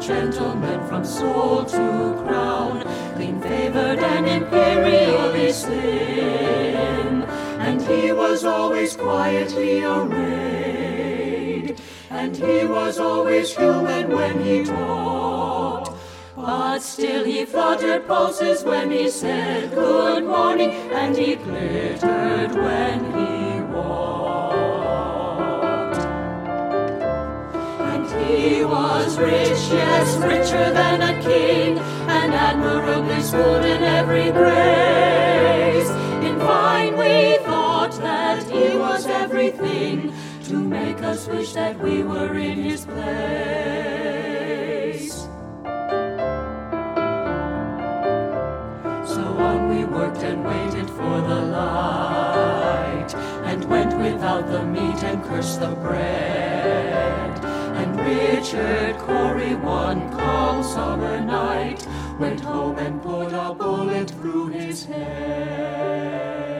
gentleman from sole to crown, clean-favored and imperially slim, and he was always quietly arrayed, and he was always human when he talked, but still he fluttered pulses when he said good morning, and he glittered when he walked. And he was rich, yes, richer than a king, and admirably schooled in every grace. In fine, we thought that he was everything to make us wish that we were in his place. So on we worked and waited for the light, and went without the meat and cursed the bread. And Richard Cory one calm summer night went home and put a bullet through his head.